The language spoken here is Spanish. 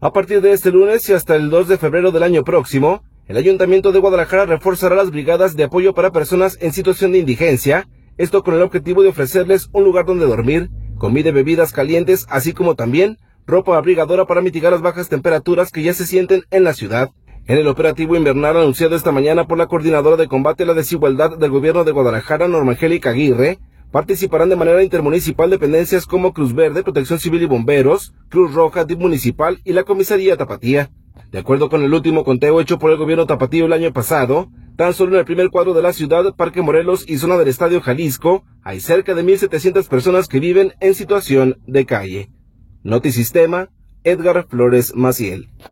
A partir de este lunes y hasta el 2 de febrero del año próximo, el Ayuntamiento de Guadalajara reforzará las brigadas de apoyo para personas en situación de indigencia, esto con el objetivo de ofrecerles un lugar donde dormir, comida y bebidas calientes, así como también ropa abrigadora para mitigar las bajas temperaturas que ya se sienten en la ciudad. En el operativo invernal anunciado esta mañana por la Coordinadora de Combate a la Desigualdad del Gobierno de Guadalajara, Norma Angélica Aguirre, participarán de manera intermunicipal dependencias como Cruz Verde, Protección Civil y Bomberos, Cruz Roja, DIF municipal y la Comisaría Tapatía. De acuerdo con el último conteo hecho por el gobierno tapatío el año pasado, tan solo en el primer cuadro de la ciudad, Parque Morelos y zona del Estadio Jalisco, hay cerca de 1,700 personas que viven en situación de calle. Notisistema, Edgar Flores Maciel.